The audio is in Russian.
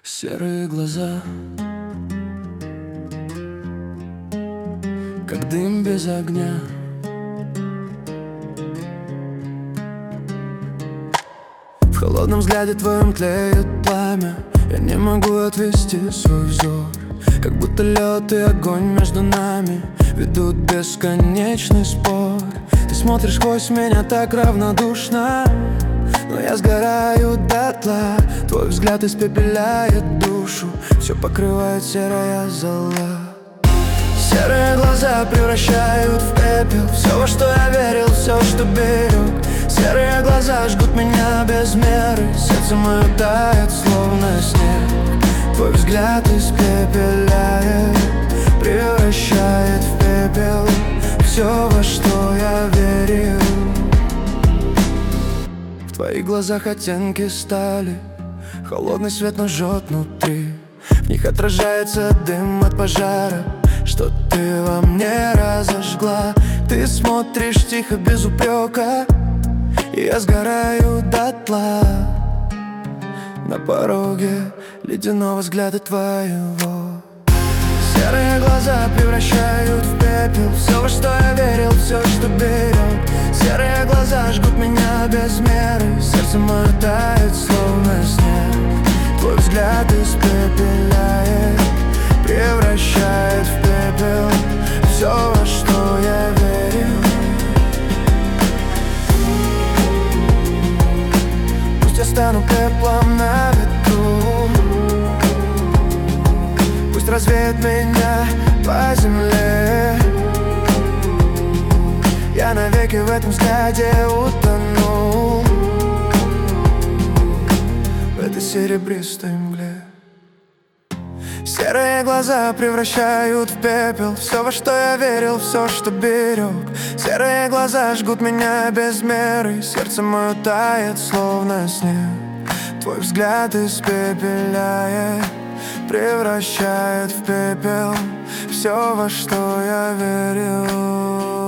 Серые глаза, как дым без огня. В холодном взгляде твоем тлеет пламя. Я не могу отвести свой взор, как будто лед и огонь между нами ведут бесконечный спор. Ты смотришь сквозь меня так равнодушно, но я сгораю дотла. Твой взгляд испепеляет душу, все покрывает серая зола. Серые глаза превращают в пепел все, во что я верил, все, что берег. Серые глаза жгут меня без меры, сердце мое тает, словно снег. Твой взгляд испепеляет, превращает в пепел все, во что я верил. В твоих глазах оттенки стали, холодный свет, но жжет внутри. В них отражается дым от пожара, что ты во мне разожгла. Ты смотришь тихо, без упрека, и я сгораю дотла на пороге ледяного взгляда твоего. Серые глаза превращают в пепел все, во что я верил, все, что берег. Серые глаза жгут меня без меры, сердце мое тает, словно снег. Твой взгляд испепеляет, превращает в пепел все, во что я верил. Пусть я стану пеплом на ветру, пусть развеет меня по земле. Я навеки в этом взгляде утону, в этой серебристой мгле. Серые глаза превращают в пепел все, во что я верил, все, что берег. Серые глаза жгут меня без меры, сердце мое тает, словно снег. Твой взгляд испепеляет, превращает в пепел все, во что я верил.